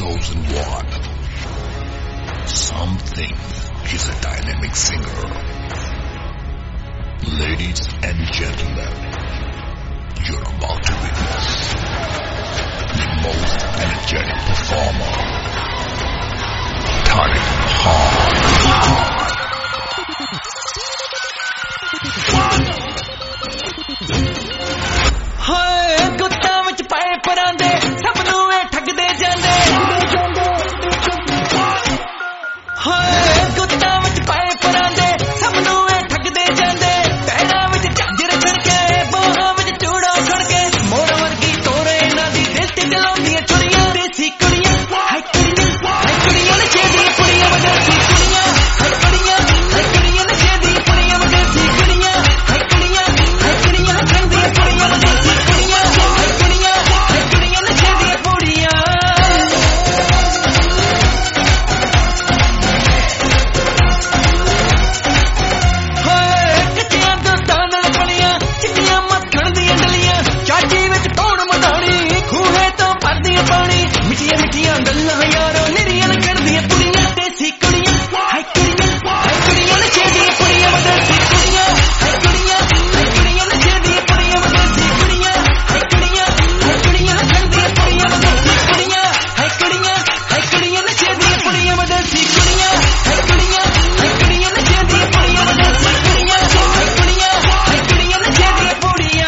chosen one. Something is a dynamic singer. Ladies and gentlemen, you're about to witness the most energetic performer, Tariq Khan. ਹਾਏ ਗੁੱਤਾਂ ਵਿੱਚ ਪਾਏ ਪਰਾਂਦੇ ਸਭ ਨੂੰ ਇਹ ਠੱਗਦੇ ਜਾਂਦੇ ਹਾਏ ਗੁੱਤਾਂ ਵਿੱਚ ਪਾਏ ਪਰਾਂਦੇ ਸਭ ਨੂੰ ਇਹ ਠੱਗਦੇ ਜਾਂਦੇ ਪੈਰਾਂ ਵਿੱਚ ਝਾਂਜਰ ਛੜਕੇ ਬਾਹਾਂ ਵਿੱਚ ਚੂੜਾ ਛੜਕੇ ਮੋੜ ਵਰਗੀ ਤੋਰੇ ਇਹਨਾਂ ਦੀ ਦਿਲ ਤੇ ਚਲਾਉਂਦੀਆਂ ਛੁਰੀਆਂ ਦੇਸੀ ਕੁੜੀਆਂ ਹਾਏ ਕੁੜੀਆਂ ਨਸ਼ੇ ਦੀਆਂ ਕੁੜੀਆਂ ਵਡੇਸੀ ਕੁੜੀਆਂ ਹਾਏ ਕੁੜੀਆਂ ਨਸ਼ੇ ਦੀਆਂ ਕੁੜੀਆਂ ਵਡੇਸੀ ਕੁੜੀਆਂ ਹਾਏ ਕੁੜੀਆਂ ਠੰਡੀਆਂ ਕੁੜੀਆਂ ਵਡੇਸੀ ਕੁੜੀਆਂ ਹਾਏ ਕੁੜੀਆਂ ਨਸ਼ੇ ਦੀਆਂ ਕੁੜੀਆਂ ਹਾਏ ਕੱਚੀਆਂ ਦੋਸਤਾਂ ਨਾਲ ਬਣੀਆਂ ਚਿੱਟੀਆਂ ਮੱਖਣ ਦੀਆਂ ਡਲੀਆਂ ਚਾਚੀ ਵਿੱਚ ਕੌਣ ਮਧਾਣੀ ਖੂਹੇ ਤੋਂ ਭਰਦੀਆਂ ਪਾਣੀ ਮਿੱਠੀਆਂ ਮਿੱਠੀਆਂ ਗੱਲਾਂ ਯਾਰੋ ਨਿਰੀਆਂ ਲੱਗਦੀਆਂ ਕੁੜੀਆਂ ਦੇਸੀ ਕੁੜੀਆਂ ਹਾਏ ਕੁੜੀਆਂ ਨਸ਼ੇ ਦੀਆਂ ਕੁੜੀਆਂ ਵਡੇਸੀ ਕੁੜੀਆਂ ਹਾਏ ਕੁੜੀਆਂ ਨਸ਼ੇ ਦੀਆਂ ਕੁੜੀਆਂ ਵਡੇਸੀ ਕੁੜੀਆਂ ਹਾਏ ਕੁੜੀਆਂ ਠੰਡੀਆਂ ਕੁੜੀਆਂ ਵਡੇਸੀ ਕੁੜੀਆਂ ਹਾਏ ਕੁੜੀਆਂ ਨਸ਼ੇ ਦੀਆਂ ਕੁੜੀਆਂ ਵਡੇਸੀ ਕੁੜੀਆਂ ਹਾਏ ਕੁੜੀਆਂ ਨਸ਼ੇ ਦੀਆਂ ਕੁੜੀਆਂ ਵਡੇਸੀ ਕੁੜੀਆਂ ਹਾਏ ਕੁੜੀਆਂ ਨਸ਼ੇ ਦੀਆਂ ਕੁੜੀਆਂ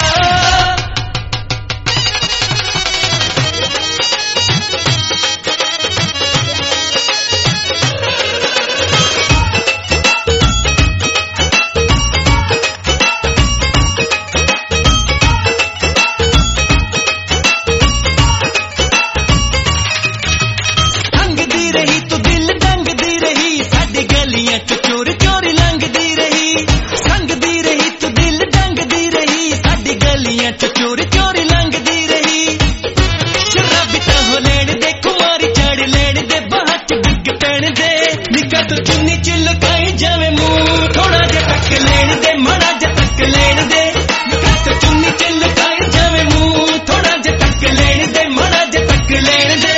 ਲੰਘਦੀ ਰਹੀ ਤੂੰ ਦਿਲ ਟੰਗਦੀ ਰਹੀ ਸਾਡੀ ਗਲੀਆਂ ਚ ਚੋਰ ਚੋਰ ਲੰਘਦੀ ਰਹੀ ਸੰਗਦੀ ਰਹੀ ਤੂੰ ਦਿਲ ਟੰਗਦੀ ਰਹੀ ਸਾਡੀ ਗਲੀਆਂ ਚ ਚੋਰ ਚੋਰ ਲੰਘਦੀ ਰਹੀ ਸ਼ਰਾਬੀ ਤਾਂ ਹੋ ਲੈਣ ਦੇ ਕੁਮਾਰੀ ਚੜ ਲੈਣ ਦੇ ਬਾਹਾਂ ਚ ਡਿੱਗ ਪੈਣ ਦੇ ਨਿੱਕਾ ਤੂੰ ਚੁੰਨੀ ਚ ਲੁਕਾਈ ਜਾਵੇ ਮੂੰਹ ਥੋੜਾ ਜਿਹਾ ਤੱਕ ਲੈਣ ਦੇ ਮਾੜਾ ਜਿਹਾ ਤੱਕ ਲੈਣ ਦੇ ਨਿੱਕਾ ਤੂੰ ਚੁੰਨੀ ਚ ਲੁਕਾਈ ਜਾਵੇ ਮੂੰਹ ਥੋੜਾ ਜਿਹਾ ਤੱਕ ਲੈਣ ਦੇ ਮਾੜਾ ਜਿਹਾ ਤੱਕ ਲੈਣ ਦੇ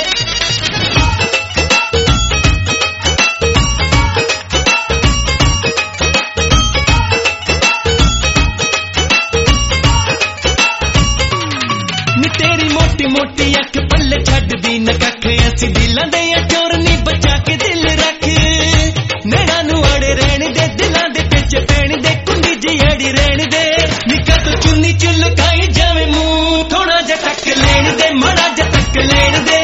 ਨੀ ਤੇਰੀ ਮੋਟੀ ਮੋਟੀ ਅੱਖ ਪੱਲੇ ਛੱਡਦੀ ਨਾ ਕੱਖ ਅਸੀਂ ਦਿਲਾਂ ਦੇ ਚੋਰ ਨੀ ਬਚਾ ਕੇ ਦਿਲ ਰੱਖ ਨੈਣਾਂ ਨੂੰ ਅੜੇ ਰਹਿਣ ਦੇ ਦਿਲਾਂ ਦੇ ਪਿੱਛੇ ਪੈਣ ਦੇ ਕੁੰਡੀ ਜਿਹੀ ਅੜੀ ਰਹਿਣ ਦੇ ਨਿੱਕਾ ਤੂੰ ਚੁੰਨੀ ਚ ਲੁਕਾਈ ਜਾਵੇ ਮੂੰਹ ਥੋੜਾ ਜਿਹਾ ਤੱਕ ਲੈਣ ਦੇ ਮਾੜਾ ਜਿਹਾ ਤੱਕ ਲੈਣ ਦੇ